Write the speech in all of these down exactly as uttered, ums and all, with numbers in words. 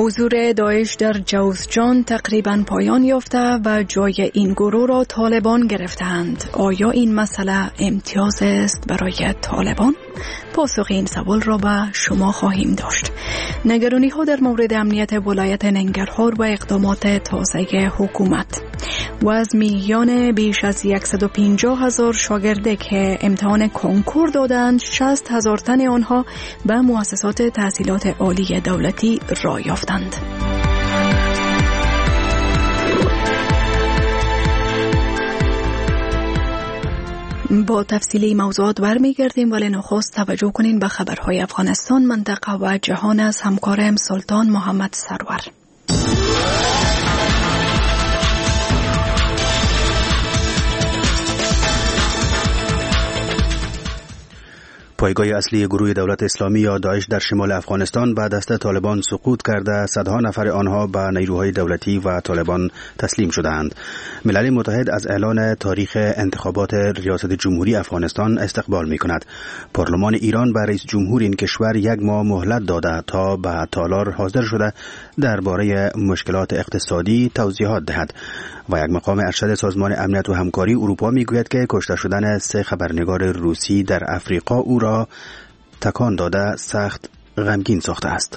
حضور داعش در جوزجان تقریباً پایان یافته و جای این گروه را طالبان گرفتند. آیا این مسئله امتیاز است برای طالبان؟ پاسخ این سوال را به شما خواهیم داشت. نگرانی ها در مورد امنیت ولایت ننگرهار و اقدامات تازه حکومت و از میلیون بیش از صد و پنجاه هزار شاگرده که امتحان کنکور دادند، شصت هزار تن آنها به مؤسسات تحصیلات عالی دولتی راه یافتند. با تفصیلی موضوعات برمیگردیم، ولی نخست توجه کنین به خبرهای افغانستان، منطقه و جهان از همکارم سلطان محمد سرور. پایگاه اصلی گروه دولت اسلامی یا داعش در شمال افغانستان به دست طالبان سقوط کرده، صدها نفر آنها به نیروهای دولتی و طالبان تسلیم شدند. ملل متحد از اعلان تاریخ انتخابات ریاست جمهوری افغانستان استقبال می کند. پارلمان ایران به رئیس جمهور این کشور یک ماه مهلت داده تا به تالار حاضر شده درباره مشکلات اقتصادی توضیحات دهد. و یک مقام ارشد سازمان امنیت و همکاری اروپا میگوید که کشته شدن سه خبرنگار روسی در افریقا او را تکان داده سخت غمگین ساخته است.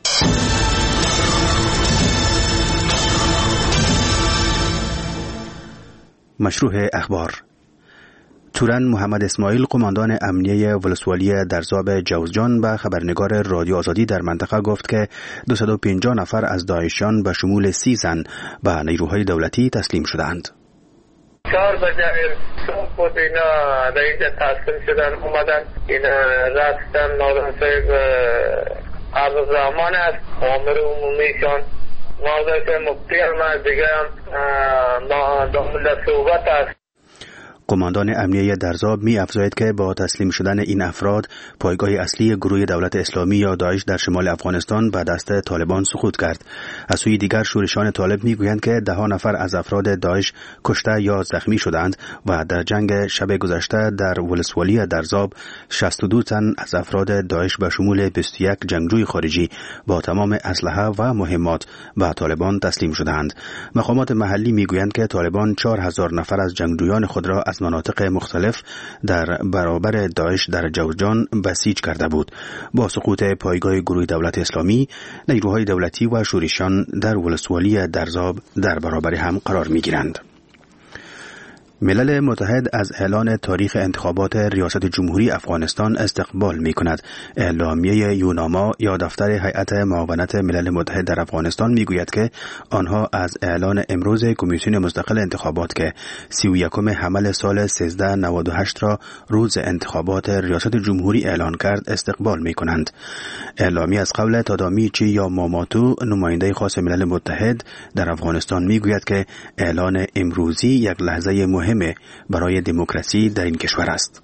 مشروع اخبار. تورن محمد اسماعیل، قماندان امنیه ولسوالی درزاب جوزجان، به خبرنگار رادیو آزادی در منطقه گفت که دویست و پنجاه نفر از داعشیان به شمول سی زن به نیروهای دولتی تسلیم شدند. چهار بجه صبح بود اینا در اینجا تسلیم شدن، اومدن اینا رفتن. ناظر صاحب عبدالرحمن است، آمر عمومیشان. ناظر صاحب مفتی هم دیگه هم داخل صحبت است. قماندان امنیه درزاب می افزاید که با تسلیم شدن این افراد، پایگاه اصلی گروه دولت اسلامی یا داعش در شمال افغانستان به دست طالبان سقوط کرد. از سوی دیگر شورشان طالب می گویند که ده ها نفر از افراد داعش کشته یا زخمی شدند و در جنگ شب گذشته در ولسوالی درزاب شصت و دو تن از افراد داعش به شمول بیست و یک جنگجوی خارجی با تمام اسلحه و مهمات به طالبان تسلیم شدند. مقامات محلی می گویند که طالبان چهار هزار نفر از جنگجویان خود را از مناطق مختلف در برابر داعش در جوزجان بسیج کرده بود. با سقوط پایگاه گروه دولت اسلامی، نیروهای دولتی و شورشیان در ولسوالی درزاب در برابر هم قرار می گیرند. ملل متحد از اعلان تاریخ انتخابات ریاست جمهوری افغانستان استقبال می کند. اعلامیه یوناما یا دفتر هیئت معاونت ملل متحد در افغانستان می گوید که آنها از اعلان امروز کمیسیون مستقل انتخابات که سی و یکم حمل سال سیزده نود و هشت را روز انتخابات ریاست جمهوری اعلان کرد استقبال می کنند. اعلامیه از قول تادامیچی یا ماماتو، نماینده خاص ملل متحد در افغانستان می گوید که اعلان امروزی یک لحظه مهم برای دموکراسی در این کشور است.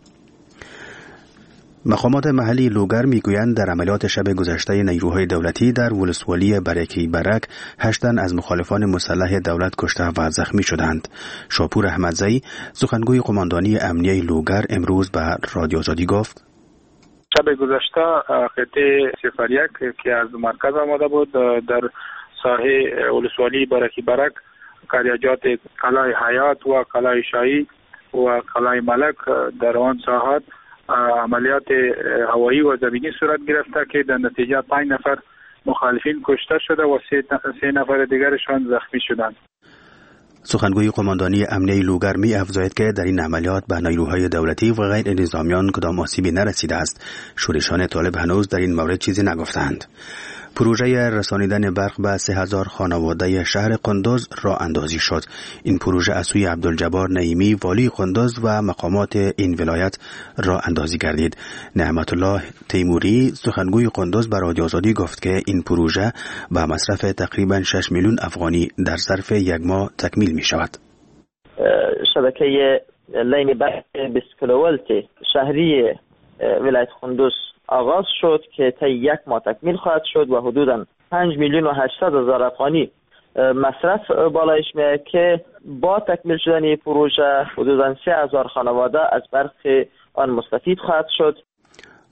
مقامات محلی لوگر میگویند در عملیات شب گذشته نیروهای دولتی در ولسوالی برکی برک هشت تن از مخالفان مسلح دولت کشته و زخمی شدند. شاپور احمدزئی، سخنگوی قماندانی امنیه لوگر، امروز به رادیو آزادی گفت: شب گذشته قطعه صفر یک که از مرکز آمده بود در ساحه ولسوالی برکی برک قریاجات قلعه حیات و قلعه شاهی و قلعه ملک در آن ساحات عملیات هوایی و زمینی صورت گرفته که در نتیجه پنج نفر مخالفین کشته شده و سه, سه نفر دیگرشان زخمی شدند. سخنگوی قماندانی امنیه لوگر می افزاید که در این عملیات به نیروهای دولتی و غیر نظامیان کدام آسیبی نرسیده است. شورشان طالب هنوز در این مورد چیزی نگفتند. پروژه رسانیدن برق به سه هزار خانواده شهر قندوز راه اندازی شد. این پروژه از سوی عبدالجبار نعیمی، والی قندوز و مقامات این ولایت راه اندازی گردید. نعمت الله تیموری، سخنگوی قندوز، به رادیو آزادی گفت که این پروژه به مصرف تقریبا شش میلیون افغانی در ظرف یک ماه تکمیل می شود. شبکه لین برق بیست کیلوولت شهری ولایت قندوز آغاز شد که تا یک ماه تکمیل خواهد شد و حدوداً پنج میلیون و هشتصد هزار افغانی مصرف بالایش میاد که با تکمیل شدن این پروژه حدوداً سه هزار خانواده از برق آن مستفید خواهد شد.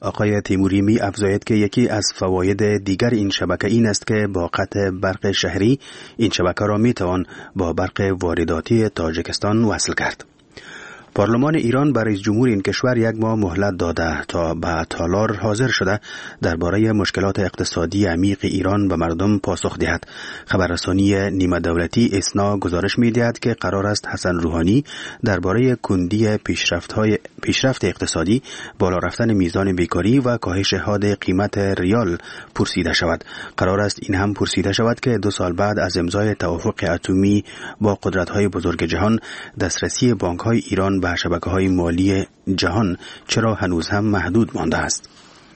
آقای تیموری می افزاید که یکی از فواید دیگر این شبکه این است که با قطع برق شهری این شبکه را می توان با برق وارداتی تاجیکستان وصل کرد. پارلمان ایران برای رئیس جمهور این کشور یک ماه مهلت داده تا به تالار حاضر شده درباره مشکلات اقتصادی عمیق ایران به مردم پاسخ دهد. خبررسانی نیمه دولتی اسنا گزارش می‌دهد که قرار است حسن روحانی درباره کندی پیشرفت‌های پیشرفت اقتصادی، بالا رفتن میزان بیکاری و کاهش حاد قیمت ریال پرسیده شود. قرار است این هم پرسیده شود که دو سال بعد از امضای توافق اتمی با قدرت‌های بزرگ جهان دسترسی بانک‌های ایران به شبکه‌های مالی جهان چرا هنوز هم محدود مانده است.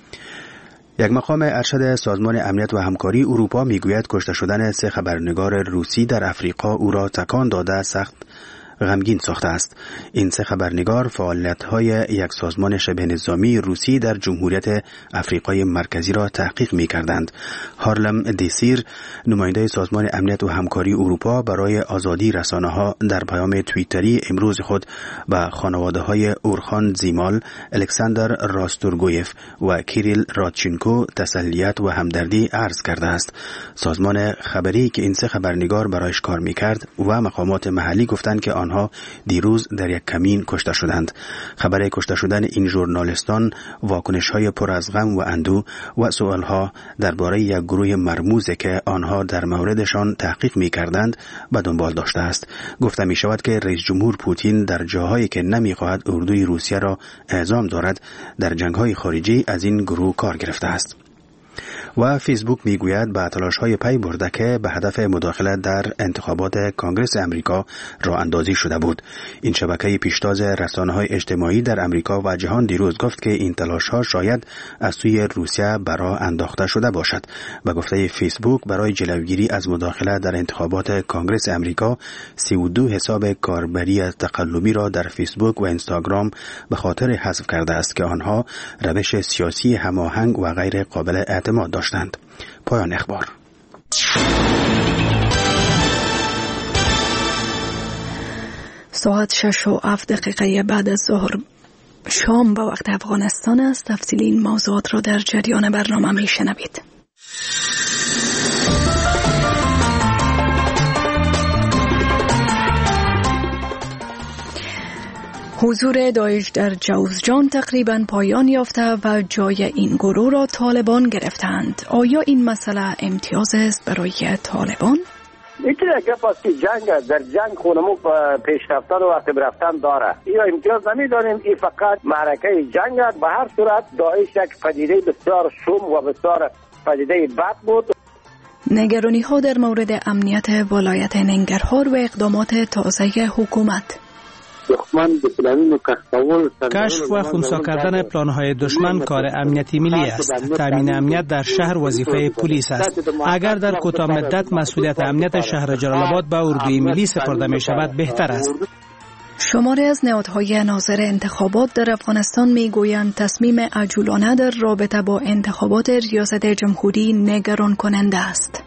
یک مقام ارشد سازمان امنیت و همکاری اروپا میگوید کشته شدن سه خبرنگار روسی در افریقا او را تکان داده سخت غمگین ساخته است. این سه خبرنگار فعالیت‌های یک سازمان شبه نظامی روسی در جمهوریت افریقای مرکزی را تحقیق می‌کردند. هارلم دیسیر، نماینده سازمان امنیت و همکاری اروپا برای آزادی رسانه‌ها، در پیام توییتری امروز خود به خانواده‌های اورخان زیمال، الکساندر راستورگویف و کیریل رادچینکو تسلیت و همدردی عرض کرده است. سازمان خبری که این سه خبرنگار برایش کار می‌کرد و مقامات محلی گفتند که آنها دیروز در یک کمین کشته شدند. خبر کشته شدن این ژورنالیستان واکنش‌های پر از غم و اندوه و سوالها درباره یک گروه مرموز که آنها در موردشان تحقیق می‌کردند به دنبال داشته است. گفته می‌شود که رئیس جمهور پوتین در جاهایی که نمی‌خواهد اردوی روسیه را اعزام دارد در جنگ‌های خارجی از این گروه کار گرفته است. و فیسبوک میگوید به تلاش‌های پی برده که به هدف مداخله در انتخابات کانگرس امریکا راه اندازی شده بود. این شبکه پیشتاز رسانه‌های اجتماعی در امریکا و جهان دیروز گفت که این تلاش‌ها شاید از سوی روسیه به راه انداخته شده باشد. به گفته فیسبوک برای جلوگیری از مداخله در انتخابات کانگرس امریکا سی و دو حساب کاربری تقلبی را در فیسبوک و اینستاگرام به خاطر حذف کرده است که آنها روش سیاسی هماهنگ و غیر قابل اعتماد داشتند. پایان اخبار. ساعت شش و هفت دقیقه بعد از ظهر شام به وقت افغانستان است. تفصیل این موضوعات را در جریان برنامه می شنوید. حضور داعش در جوزجان تقریباً پایان یافته و جای این گروه را طالبان گرفتند. آیا این مسئله امتیاز است برای طالبان؟ اینطور گپ است که جنگ در جنگ خونمو پیشرفتن و عقب رفتن داره. یا امتیاز نمیدانیم، این فقط معرکه جنگ است. به هر صورت داعش یک پدیده بسیار شوم و بسیار پدیده بد بود. نگرانی ها در مورد امنیت ولایت ننگرهار و اقدامات تازه حکومت. کشف و خنثی کردن پلان‌های دشمن کار امنیتی ملی است. تامین امنیت در شهر وظیفه پلیس است. اگر در کوتاه مدت مسئولیت امنیت شهر جلال آباد به اردوی ملی سپرده می شود بهتر است. شماری از نهادهای ناظر انتخابات در افغانستان میگویند تصمیم عجولانه در رابطه با انتخابات ریاست جمهوری نگران کننده است.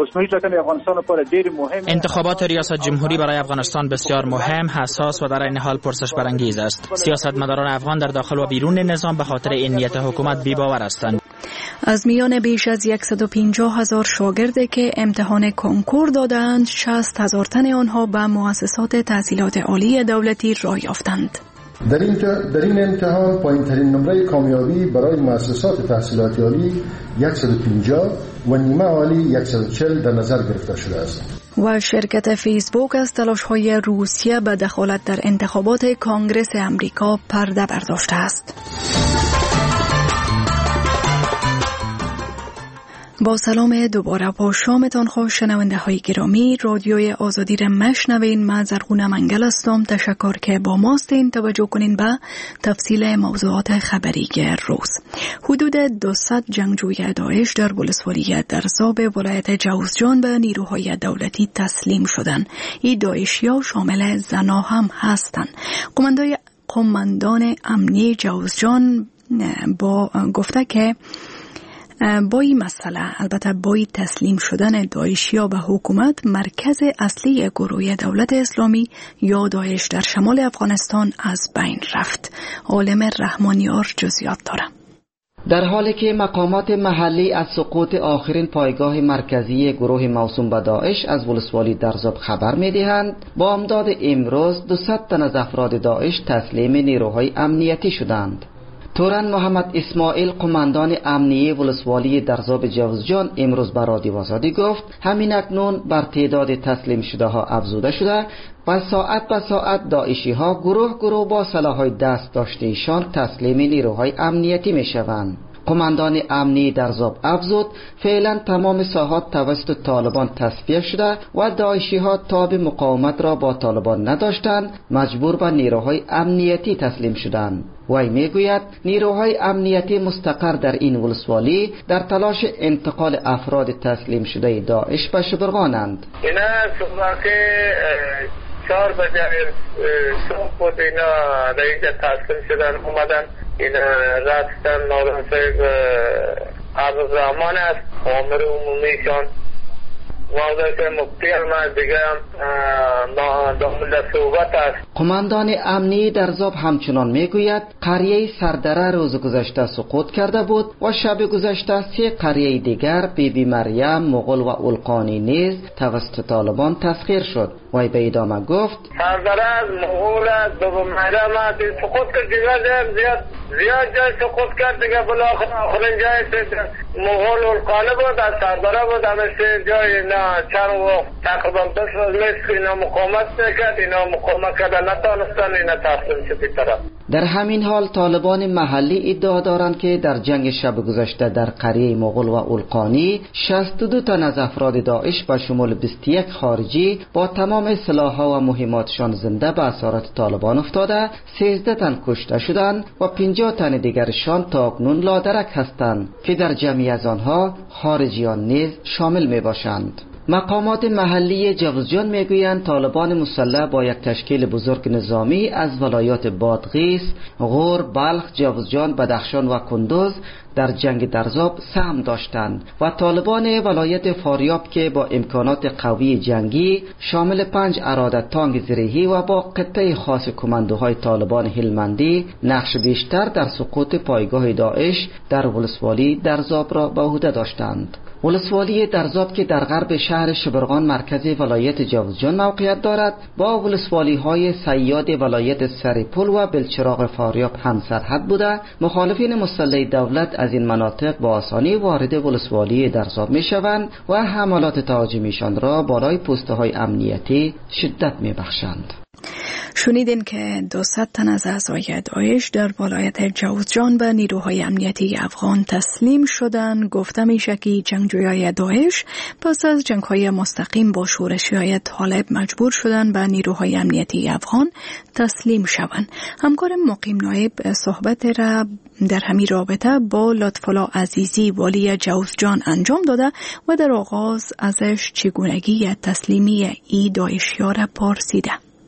انتخابات ریاست جمهوری برای افغانستان بسیار مهم، حساس و در این حال پرسش برانگیز است. سیاستمداران افغان در داخل و بیرون نظام به خاطر این نیت حکومت بی‌باور هستند. از میان بیش از صد و پنجاه هزار شاگردی که امتحان کنکور دادند، شصت هزار تن آنها به مؤسسات تحصیلات عالی دولتی راه یافتند. در این در این امتحان پایین‌ترین نمره کامیابی برای مؤسسات تحصیلاتی عالی صد و پنجاه و نیمه عالی صد و چهل در نظر گرفته شده است. و شرکت فیسبوک از تلاش‌های روسیه به دخالت در انتخابات کانگرس امریکا پرده برداشته است. با سلام دوباره با شامتان خوش شنونده های گرامی. رادیوی آزادی را مشنوین. من زرغونه منگل هستم. تشکر که با ماستین. توجه کنین به تفصیل موضوعات خبری روز. حدود دویست جنگجوی داعش در ولسوالی درزاب ولایت جوزجان به نیروهای دولتی تسلیم شدند. این داعشی‌ها شامل زنها هم هستند. قماندان قماندان امنی جوزجان با گفته که با این مسئله، البته با این تسلیم شدن داعشی‌ها به حکومت، مرکز اصلی گروه دولت اسلامی یا داعش در شمال افغانستان از بین رفت. عالم رحمانیار جزئیات داره. در حالی که مقامات محلی از سقوط آخرین پایگاه مرکزی گروه موسوم به داعش از ولسوالی درزاب خبر می‌دهند، با امداد امروز دویست تن از افراد داعش تسلیم نیروهای امنیتی شدند. توران محمد اسماعیل قماندان امنیه ولسوالی درزاب جوزجان امروز به رادیو آزادی گفت همین اکنون بر تعداد تسلیم شده ها افزوده شده و ساعت به ساعت داعشی ها گروه گروه با سلاح‌های دست داشته ایشان تسلیم نیروهای امنیتی می شوند. قماندان امنی درزاب افزود فعلا تمام ساحات توسط طالبان تصفیه شده و داعشی ها تاب مقاومت را با طالبان نداشتند، مجبور به نیروهای امنیتی تسلیم شدند. وی میگوید نیروهای امنیتی مستقر در این ولسوالی در تلاش انتقال افراد تسلیم شده داعش به شبرغانند. اینا صبح که چهار بجه صبح بود اینا در اینجا تسلیم شدن اومدن. این رفتن نادان صاحب عبدالرحمن است آمر عمومیشان موضوع مفتی هم دیگه هم داخل صحبت است. قماندان امنی درزاب همچنان میگوید قریه سردره روز گذشته سقوط کرده بود و شب گذشته سه قریه دیگر بی بی مریم، مغل و اولقانی نیز توسط طالبان تسخیر شد. وی به ادامه گفت سردره از مغل از بی بی مریم است سقوط کرد دیگر زیاد زیاد جای سقوط کرد دیگه بلا آخرین جای مغل اولقانی بود از سردره بود همه جای نه چند وقت تقریبا دو روز میست که اینا مقاومت نکرد اینا مقاومت کرده نتانستن اینا تسلیم شد این طرف. در همین حال طالبان محلی ادعا دارند که در جنگ شب گذشته در قریه مغل و اولقانی شصت و دو تن از افراد داعش به شمول بیست و یک خارجی با تمام سلاح‌ها و مهماتشان زنده به اسارت طالبان افتاده، سیزده تن کشته شدند و پنجاه تن دیگرشان تاکنون لادرک هستند که در جمعی از آنها خارجیان نیز شامل می باشند. مقامات محلی جوزجان میگویند طالبان مسلح با یک تشکیل بزرگ نظامی از ولایات بادغیس، غور، بلخ، جوزجان، بدخشان و کندوز در جنگ درزاب سهم داشتند و طالبان ولایت فاریاب که با امکانات قوی جنگی شامل پنج اراده تانک زرهی و با قطعه خاص کماندوهای طالبان هلمندی نقش بیشتر در سقوط پایگاه داعش در ولسوالی درزاب را به عهده داشتند. ولسوالی درزاب که در غرب شهر شبرغان مرکز ولایت جوزجان موقعیت دارد با ولسوالی های صیاد ولایت سریپول و بلچراغ فاریاب هم سرحد بوده، مخالفین مسلح دولت از این مناطق با آسانی وارد ولسوالی درزاب می شوند و حملات تهاجمیشان را بالای پوسته های امنیتی شدت می بخشند. شنیدین که دویست تن از اعضای داعش در ولایت جوزجان به نیروهای امنیتی افغان تسلیم شدند. گفته میشه که جنگجویان داعش پس از جنگ‌های مستقیم با شورشیان طالب مجبور شدند به نیروهای امنیتی افغان تسلیم شوند. همکار مقیم نایب صحبت را در همین رابطه با لطف‌الله عزیزی والی جوزجان انجام داده و در آغاز ازش چگونگی تسلیمی ای داعشی‌ها را پرسیده.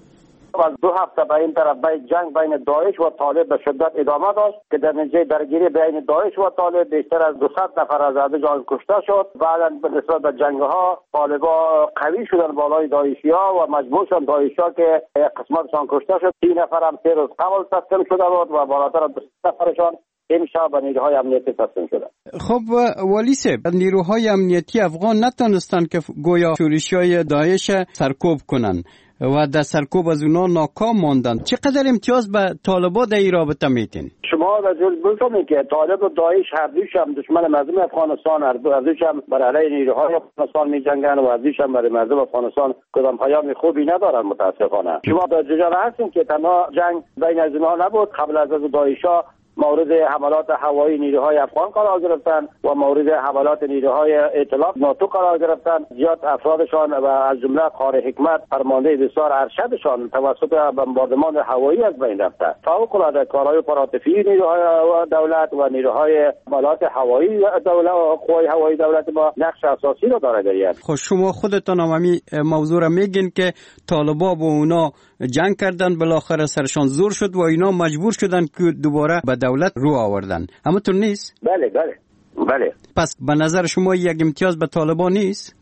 از دو هفته به این طرف بین جنگ بین داعش و طالب به شدت ادامه داشت که در نتیجه درگیری بین داعش و طالب بیشتر از دویست نفر از عدد جان کشته شد. بعدا به نسبت به جنگ ها طالبا قوی شدن بالای داعشی ها و مجبور شدن داعشی ها که قسمتشان کشته شد. سی نفر هم سه روز قبل تسلیم شده بود و بالاتر از دویست نفرشان این شب به نیروهای امنیتی تسلیم شدن. خب والی صاحب، نیروهای امنیتی افغان نتونستن که گویا شورشیای داعش سرکوب کنن و در سرکوب از اونا ناکام ماندن. چقدر امتیاز به طالبان در این رابطه میتین؟ شما از جز بفهمید که طالب و داعش هر دوش هم دشمن مردم افغانستان، هر دوش هم بر علیه نیروهای افغانستان میجنگن و هر دوش هم برای مردم افغانستان کدام پیام خوبی ندارن متاسفانه. شما در جریان هستین که تنها جنگ بین از اونها نبود. قبل از از داعشا مورد حملات هوایی نیروهای افغان قرار گرفتن و مورد حملات نیروهای ائتلاف ناتو قرار گرفتن. زیاد افرادشان و از جمله قاری حکمت فرمانده بسیار ارشدشان توسط بمباردمان هوایی از بین رفته. فوق العاده کارهای اپراتیفی نیروهای دولت و نیروهای حملات هوایی دولت و قوای هوایی دولت ما نقش اساسی را داره دارید. خب شما خودتان هم همین موضوع را میگین که طالبان با اونا جنگ کردن، بالاخره سرشان زور شد و اینا مجبور شدن که دوباره به دولت رو آوردن. همونطور نیست؟ بله بله بله. پس به نظر شما یک امتیاز به طالبان نیست؟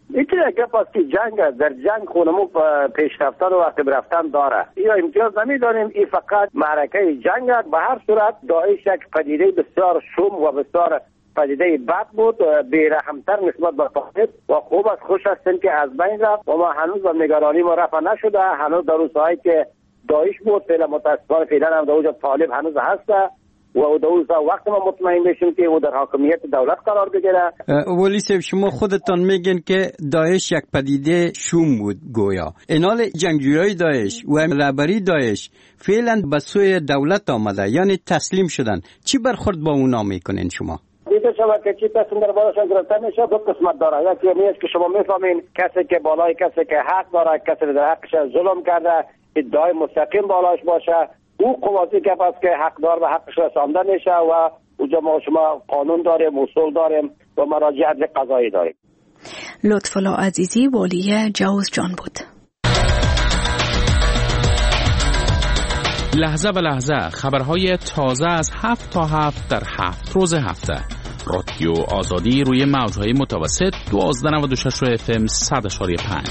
این گپ است که جنگ در جنگ خونمو پیشرفتن و عقب رفتن داره. یا امتیاز نمیدانیم، این فقط معرکه جنگ است. به هر صورت داعش یک پدیده بسیار شوم و بسیار پدیده بد بود، بی‌رحم‌تر نسبت به طالب و خوب است، خوش هستیم که از بین رفت و ما هنوز هم نگرانی ما رفع نشده. هنوز در روزهایی که داعش بود، فعلا متاسفانه فعلا هم در اونجا طالب هنوز هست و در روزها وقت ما مطمئن بشیم که او در حاکمیت دولت قرار بگیره. ولی صاحب شما خودتان میگن که داعش یک پدیده شوم بود گویا. اینال جنگجویای داعش و رهبری داعش فعلا به سوی دولت آمده، یعنی تسلیم شدن. چی برخورد با اونا میکنین شما؟ دیده شما که چی تصمیم در بالاشان گرفته میشه دو قسمت داره. یکی میشه که شما میفهمین کسی که بالای کسی که حق داره، کسی در حقش ظلم کرده، ادعای مستقیم بالاش باشه، او قواتی که پس که حقدار و حقش رسانده میشه و اونجا ما شما قانون داریم، اصول داریم و مراجع عدل قضایی داریم. لطف‌الله عزیزی والی جوز جان بود. لحظه به لحظه خبرهای تازه از هفت تا هفت در هفت روز هفته. رادیو آزادی روی موجهای متوسط دوازده نود و شش اف ام صد و پنج.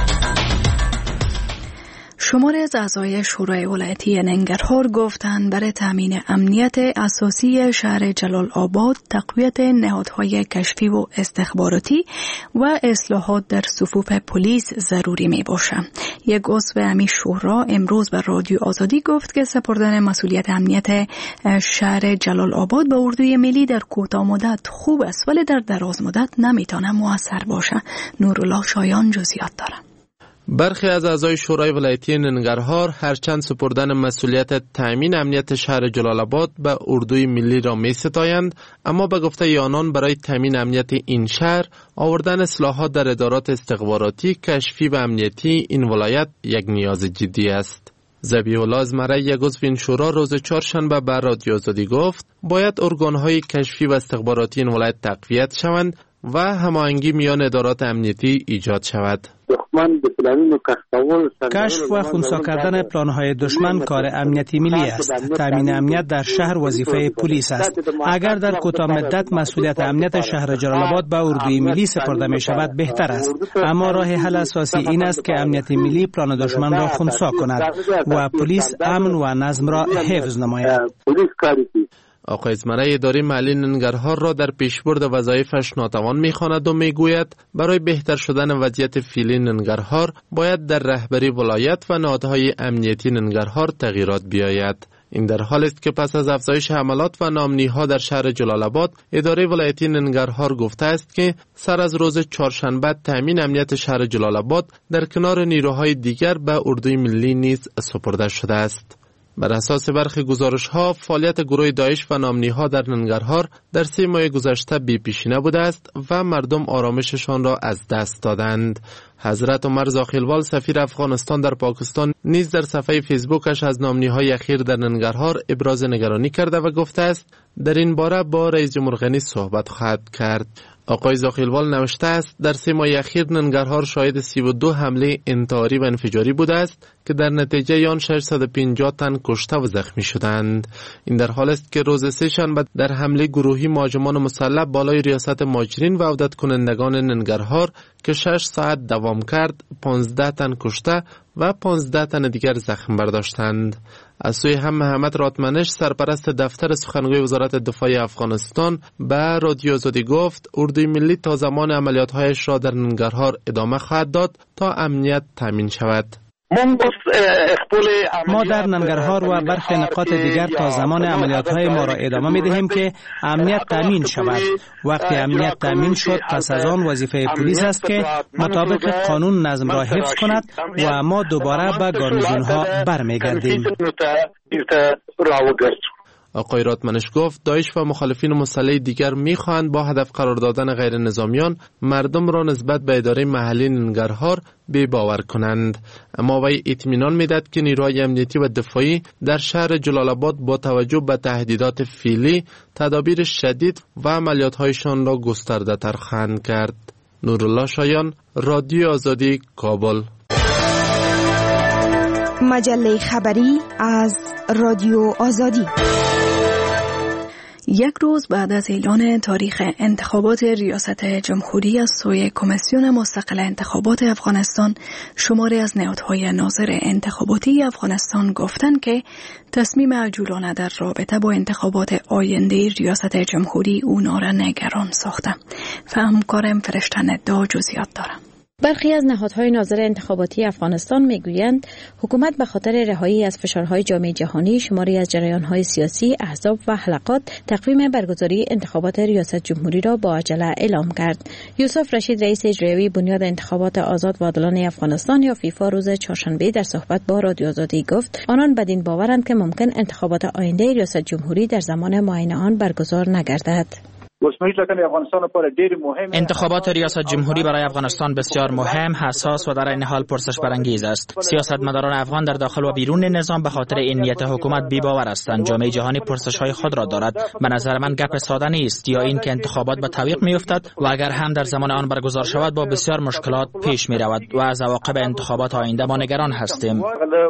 شماری از اعضای شورای ولایتی ننگرهار گفتند برای تامین امنیت اساسی شهر جلال آباد تقویت نهادهای کشفی و استخباراتی و اصلاحات در صفوف پلیس ضروری می باشد. یک عضو همین شورا امروز به رادیو آزادی گفت که سپردن مسئولیت امنیت شهر جلال آباد به اردوی ملی در کوتاه مدت خوب است، ولی در دراز مدت نمیتونه موثر باشه. نورالله شایان جزئیات داره. برخی از اعضای شورای ولایتی ننگرهار هرچند سپردن مسئولیت تأمین امنیت شهر جلال آباد به اردوی ملی را می ستایند، اما به گفته آنان برای تأمین امنیت این شهر آوردن اصلاحات در ادارات استخباراتی، کشفی و امنیتی این ولایت یک نیاز جدی است. ذبیح الله ازمره یک عضو این شورا روز چهارشنبه به رادیو آزادی گفت باید ارگان‌های کشفی و استخباراتی این ولایت تقویت شوند و هماهنگی میان ادارات امنیتی ایجاد شود. کشف و خنثی کردن پلان‌های دشمن کار امنیتی ملی است. تامین امنیت در شهر وظیفه پلیس است. اگر در کوتاه مدت مسئولیت امنیت شهر جلال آباد به اردوی ملی سپرده می شود بهتر است، اما راه حل اساسی این است که امنیت ملی پلان دشمن را خنثی کند و پلیس امن و نظم را حفظ نماید. آقای ازمره اداره محلی ننگرهار را در پیشبرد وظایفش ناتوان می‌خواند و میگوید برای بهتر شدن وضعیت فعلی ننگرهار باید در رهبری ولایت و نهادهای امنیتی ننگرهار تغییرات بیاید. این در حالی است که پس از افزایش حملات و ناامنی‌ها در شهر جلال آباد، اداره ولایتی ننگرهار گفته است که سر از روز چهارشنبه تامین امنیت شهر جلال آباد در کنار نیروهای دیگر به اردوی ملی نیز سپرده شده است. بر اساس برخی گزارش‌ها، فعالیت گروه داعش و ناامنی‌ها در ننگرهار در سه ماه گذشته بی‌پیشینه بوده است و مردم آرامششان را از دست دادند. حضرت عمر زاخیلوال سفیر افغانستان در پاکستان نیز در صفحه فیسبوکش از ناامنی‌های اخیر در ننگرهار ابراز نگرانی کرده و گفته است در این باره با رئیس جمهور غنی صحبت خواهد کرد. آقای زاخیلوال نوشته است در سه ماه اخیر ننگرهار شاهد سی و دو حمله انتحاری و انفجاری بوده است که در نتیجه آن ششصد و پنجاه تن کشته و زخمی شدند. این در حال است که روز سه شنبه در حمله گروهی مهاجمان مسلح بالای ریاست مهاجرین و عودت کنندگان ننگرهار که شش ساعت دوام کرد، پانزده تن کشته و پانزده تن دیگر زخم برداشتند. از سوی هم محمد راتمنش سرپرست دفتر سخنگوی وزارت دفاع افغانستان به رادیو آزادی گفت اردوی ملی تا زمان عملیات‌هایش را در ننگرهار ادامه خواهد داد تا امنیت تامین شود. ما در ننگرهار و برخی نقاط دیگر تا زمان عملیات‌های ما را ادامه می‌دهیم که امنیت تامین شود. وقتی امنیت تامین شد پس از آن وظیفه پلیس است که مطابق قانون نظم را حفظ کند و ما دوباره به گارنیزون‌ها برمیگردیم. آقای راتمنش گفت داعش و مخالفین مسلح دیگر می‌خواهند با هدف قرار دادن غیر نظامیان مردم را نسبت به اداره محلی ننگرهار بی باور کنند، اما وی اطمینان می‌دهد که نیروهای امنیتی و دفاعی در شهر جلال آباد با توجه به تهدیدات فعلی تدابیر شدید و عملیات‌هایشان را گسترده‌تر خواهند کرد. نورالله شایان، رادیو آزادی، کابل. مجله خبری از رادیو آزادی. یک روز بعد از اعلان تاریخ انتخابات ریاست جمهوری از سوی کمیسیون مستقل انتخابات افغانستان، شماری از نهادهای ناظر انتخاباتی افغانستان گفتند که تصمیم عجولانه در رابطه با انتخابات آینده ریاست جمهوری اونا را نگران ساخته. فهمکارم فرشته ندا جزئیات دارم. برخی از نهادهای ناظر انتخاباتی افغانستان میگویند حکومت به خاطر رهایی از فشارهای جامعه جهانی شماری از جریانهای سیاسی، احزاب و حلقات تقویم برگزاری انتخابات ریاست جمهوری را با عجله اعلام کرد. یوسف رشید رئیس اجرایی بنیاد انتخابات آزاد و عادلانه افغانستان یا فیفا روز چهارشنبه در صحبت با رادیو آزادی گفت آنان بدین باورند که ممکن انتخابات آینده ریاست جمهوری در زمان معین آن برگزار نگردد. انتخابات ریاست جمهوری برای افغانستان بسیار مهم، حساس و در این حال پرسش برانگیز است. سیاستمداران افغان در داخل و بیرون نظام به خاطر امنیت حکومت بی‌باور هستند. جامعه جهانی پرسش‌های خود را دارد. به نظر من گپ ساده نیست، یا این که انتخابات به تعویق می‌افتد و اگر هم در زمان آن برگزار شود با بسیار مشکلات پیش می‌رود و از عواقب انتخابات آینده ما نگران هستیم.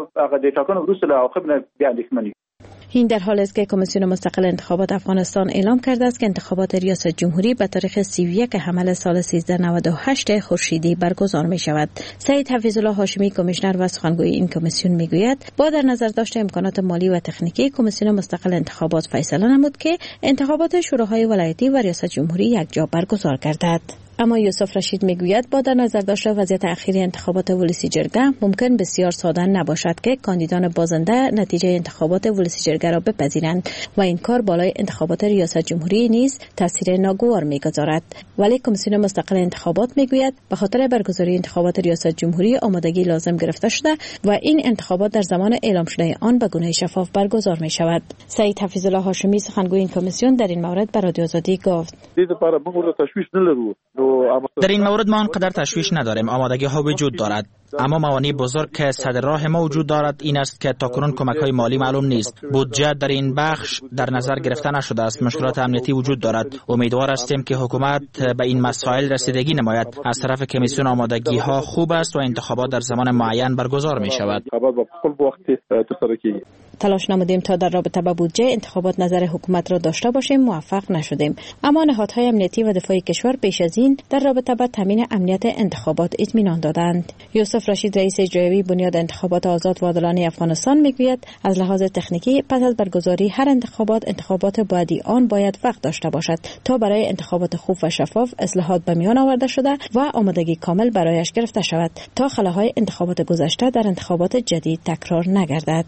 این در حالی است که کمیسیون مستقل انتخابات افغانستان اعلام کرده است که انتخابات ریاست جمهوری به تاریخ سی و یک حمل سال سیزده نود و هشت خورشیدی برگزار می شود. سید حفیظ الله هاشمی کمیشنر و سخنگوی این کمیسیون می گوید با در نظر داشت امکانات مالی و تکنیکی کمیسیون مستقل انتخابات فیصله نمود که انتخابات شوراهای ولایتی و ریاست جمهوری یک جا برگزار گردد. اما یوسف رشید میگوید با در نظر داشته وضعیت اخیری انتخابات ولسی جرگه ممکن بسیار ساده نباشد که کاندیدان بازنده نتیجه انتخابات ولسی جرگه را بپذیرند و این کار بالای انتخابات ریاست جمهوری نیز تاثیر ناگوار میگذارد. ولی کمیسیون مستقل انتخابات میگوید به خاطر برگزاری انتخابات ریاست جمهوری آمادگی لازم گرفته شده و این انتخابات در زمان اعلام شده آن به گونه شفاف برگزار می شود. سید حفیظ الله هاشمی سخنگوی این کمیسیون در این مورد به رادیو آزادی گفت در این مورد ما آنقدر تشویش نداریم. آمادگی ها وجود دارد، اما موانع بزرگ که صدر راه ما وجود دارد این است که تاکنون کمک های مالی معلوم نیست. بودجه در این بخش در نظر گرفته نشده است. مشکلات امنیتی وجود دارد. امیدوار هستیم که حکومت به این مسائل رسیدگی نماید. از طرف کمیسیون آمادگی ها خوب است و انتخابات در زمان معین برگزار می شود. تلاش نمودیم تا در رابطه با بودجه انتخابات نظر حکومت را داشته باشیم، موفق نشدیم. اما نهادهای امنیتی و دفاعی کشور پیش از این در رابطه با تامین امنیت انتخابات اطمینان دادند. یوسف رشید رئیس اجرایی بنیاد انتخابات آزاد و عادلانه افغانستان میگوید از لحاظ تکنیکی پس از برگزاری هر انتخابات انتخابات بعدی آن باید وقت داشته باشد تا برای انتخابات خوب و شفاف اصلاحات به میان آورده شده و آمادگی کامل برایش گرفته شود تا خلاهای انتخابات گذشته در انتخابات جدید تکرار نگردد.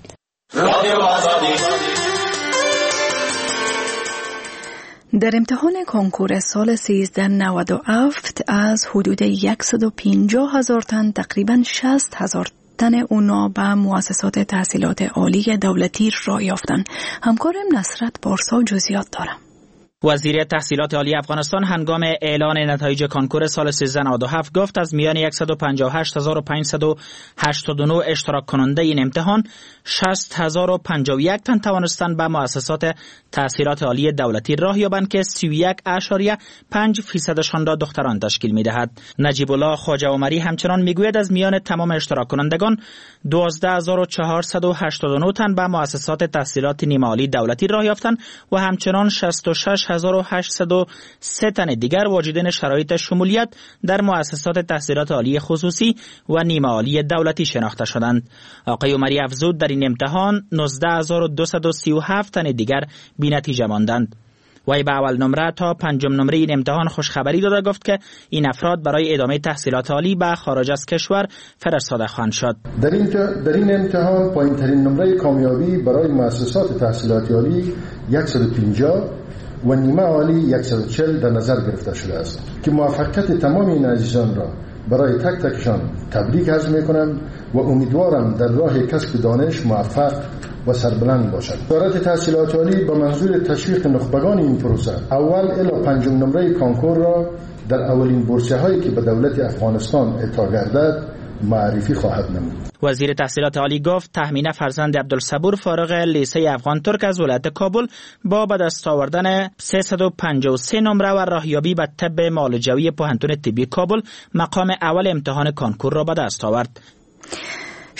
در امتحان کنکور سال سیزده نود و هفت از حدود صد و پنجاه هزار تن تقریباً شصت هزار تن اونا به مؤسسات تحصیلات عالی دولتی راه یافتند. همکارم نصرت بارسا جزئیات دارم. وزیر تحصیلات عالی افغانستان هنگام اعلان نتایج کنکور سال سیزده نود و هفت گفت از میان صد و پنجاه و هشت هزار و پانصد و هشتاد و نه اشتراک کننده این امتحان شصت هزار و پنجاه و یک تن توانستند به مؤسسات تحصیلات عالی دولتی راه یابند که سی و یک اشاریه پنج فیصدشان را دختران تشکیل می‌دهد. نجیب الله خواجه عمری همچنان میگوید از میان تمام اشتراک کنندگان دوازده هزار و چهارصد و هشتاد و نه تن به مؤسسات تحصیلات نیمه عالی دولتی راه یافتند و همچنان شصت و شش هزار و هشتصد و سه تن دیگر واجدین شرایط شمولیت در مؤسسات تحصیلات عالی خصوصی و نیمه عالی دولتی شناخته شدند. آقای عمری افزود در این امتحان نوزده هزار و دویست و سی و هفت تن دیگر بی نتیجه ماندند. وی به اول نمره تا پنجم نمره این امتحان خوشخبری داده گفت که این افراد برای ادامه تحصیلات عالی به خارج از کشور فرستاده خواهند شد. در این در این امتحان پایین‌ترین نمره کامیابی برای مؤسسات تحصیلات عالی صد و پنجاه و نیمه عالی صد و چهل در نظر گرفته شده است که موفقیت تمام این عزیزان را برای تک تکشان تبریک عرض می‌کنم و امیدوارم در راه کسب دانش موفق و سربلند باشد. وزارت تحصیلات عالی با منظور تشویق نخبگان این پروسه اول الی پنجم نمره کانکور را در اولین بورسیه هایی که به دولت افغانستان اعطا گردد معرفی خواهد نمود. وزیر تحصیلات عالی گفت تهمینه فرزند عبدالصبور فارغ لیسه افغان ترک از ولایت کابل با به دست آوردن سیصد و پنجاه و سه نمره و راهیابی به طب معالجوی پوهنتون طبی کابل مقام اول امتحان کانکور را به دست آورد.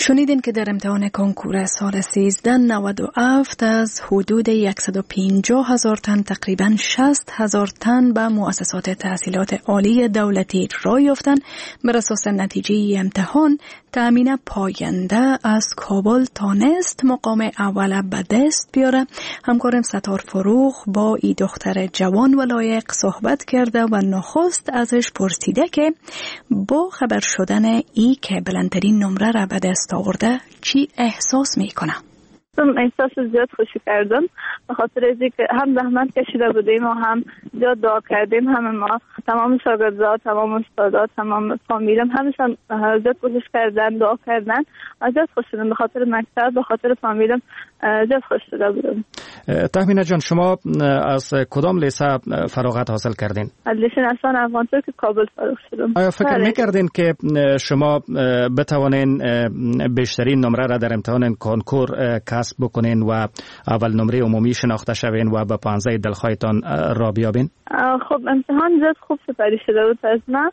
شنیدین که در امتحان کنکور سال سیزده نود و هفت از حدود صد و پنجاه هزار تن تقریباً شصت هزار تن به مؤسسات تحصیلات عالی دولتی رای یافتند. بر اساس نتیجه امتحان تأمین پاینده از کابل تانست مقام اول به دست بیاره. همکارم ستار فروغ با ای دختر جوان و لایق صحبت کرده و نخست ازش پرسیده که با خبر شدن ای که بلندترین نمره را به دست آورده چی احساس میکنه؟ احساس زیاد خوشی کردم به خاطر از اینکه هم زحمت کشیده بودیم و هم زیاد دعا کردیم. همه ما تمام شاگردان، تمام استادات، تمام فامیلم همشون زیاد کوشش کردن، دعا کردن. زیاد خوش شدم به خاطر مکتب، به خاطر فامیلم زیاد خوش شده بودم. تهمینه جان، شما از کدام لیسه فراغت حاصل کردین؟ از لیسه نسان افغانستان که کابل فارغ شدم. آیا فکر میکردین که شما بتوانین بیشترین نمره را در امتحان کنکور کسب بکنین و اول نمره عمومی شناخته شوین و به پانزده دلخواهتان را بیابین؟ خب امتحان زیاد خوب سپری شده بود از من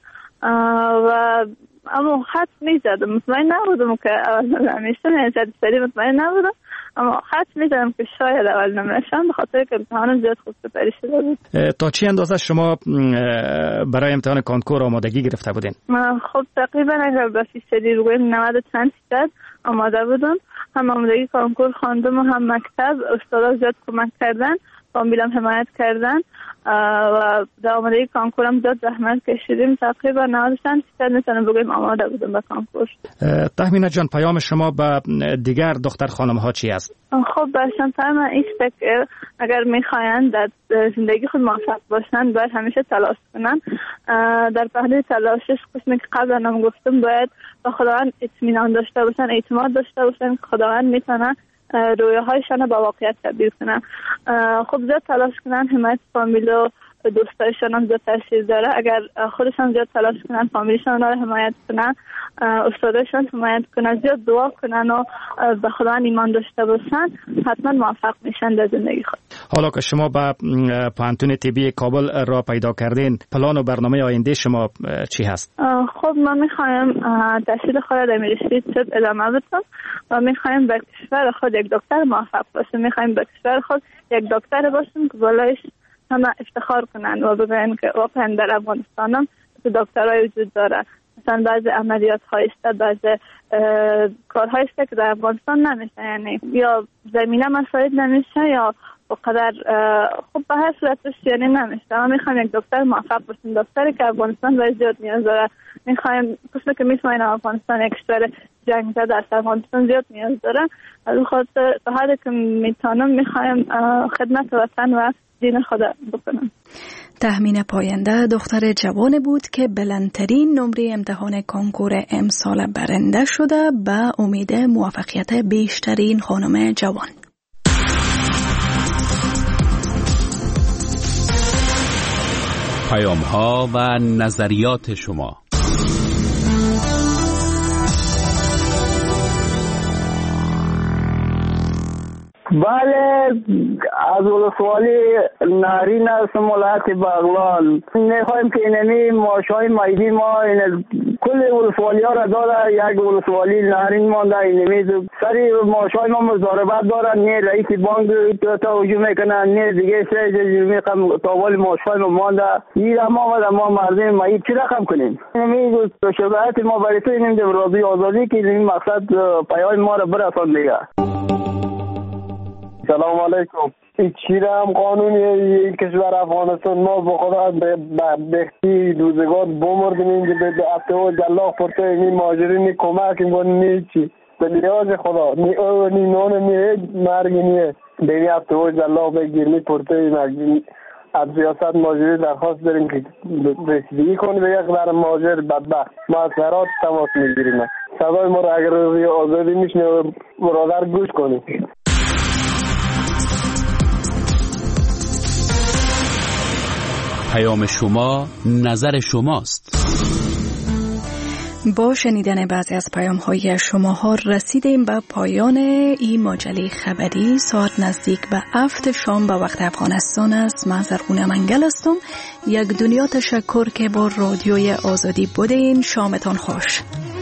و اما خط میزدم، مطمئن نبودم که اول نمره همیشه نیزد سری مطمئن نبودم، اما خط میزدم که شاید اول نمره شم به خاطر که امتحانم زیاد خوب سپری شده بود. تا چی اندازه شما برای امتحان کنکور آمادگی گرفته بودین؟ خب تقریبا اگر به فیصدی رو بگویم نود چند فیصد آماده بودم. هم آمادگی کنکور خواندم و هم مکتب استادا زیاد کمک کردن، فامیلم حمایت کردن و در آمادگی کنکورم زیاد زحمت کشیدیم. تقریبا نود چند فیصد میتونم بگویم آماده بودم به کنکور. تهمینه جان، پیام شما به دیگر دختر خانم ها چی است؟ خب برشان پیام ایست که اگر میخواین در زندگی خود موفق باشن باید همیشه تلاش کنن. در پهلوی تلاشش قسمی که قبلا هم گفتم باید به خداوند اطمینان داشته باشن، اعتماد داشته باشن که خداوند میتونه رویاهایشان با واقعیت تبدیل کنن. خب زیاد تلاش کنن، حمایت فامیل و دوستایشان هم زیاد تاثیر داره. اگر خودشان زیاد تلاش کنن، فامیلشان رو حمایت کنن، استادشان حمایت کنن، زیاد دعا کنن و به خدا ایمان داشته باشن، حتما موفق میشن در زندگی خود. حالا که شما به پانتون طبی کابل را پیدا کردین، پلان و برنامه آینده شما چی هست؟ خب ما میخوایم تحصیل خود در میرسید طب ادامه بدم و میخوایم به کشور خود یک دکتر موفق باشیم. میخوایم به کشور خود یک دکتر باشیم که بالایش همه افتخار کنن و بگن که واقعا در افغانستان هم دکترای وجود داره. مثلا بعضی عملیات های است، بعضی کارهای است که در افغانستان نمیشه، یعنی یا زمینه مساعد نمیشه یا بقدر خب به هر صورت یعنی نمیشه. ما میخوایم یک دکتر موفق باشیم، دکتری که افغانستان باید زیاد نیاز داره. میخوایم کسی که میتونه افغانستان یک کشور جنگ زده است، افغانستان زیاد نیاز داره. از خاطر تا حدی که میتونم میخوایم خدمت وطن و دین خدا بکنم. تهمین پاینده دختر جوان بود که بلندترین نمره امتحان کنکور امسال برنده شده به امید موفقیت بیشترین خانم جوان. پیام ها و نظریات شما. بله، از ولسوالی نارین هستم، ولایت بغلان. میخوایم که اینمی ماشای مایدی ما این کل ولسوالی ها را داره، یک ولسوالی نارین مانده. اینمی سری ماشای ما مزاربت داره، نه رئیس بانک تا هجوم میکنه، نه دیگه سه جزیمی کم تاوال ماشای ما مانده. این ما و ما مردم مایید چی رقم کنیم؟ اینمی شباهت ما برای تو اینمی راضی آزادی که این مقصد پیای ما را برسان دیگه. سلام علیکم. این چیره هم قانونی کشور افغانستان ما با خدا بختی روزگار بمردیم اینجا به هفته و جلاق پرته این ماجرین کمک این بانی چی به نیاز خدا نی او نی نون نی هیچ مرگی نیه به این هفته و جلاق بگیرنی پرته این از سیاست ماجری درخواست داریم که رسیدگی کنی به یک در ماجر بدبخت. ما از هرات تماس میگیریم. صدای ما را اگر آزادی میشنه برادر گوش کنیم. پیام شما نظر شماست. با شنیدن بعضی از پیام های شما ها رسیدیم به پایان این مجله خبری. ساعت نزدیک به هفت شام به وقت افغانستان است. من زرغونه منگل هستم. یک دنیا تشکر که با رادیوی آزادی بودین. شامتان خوش.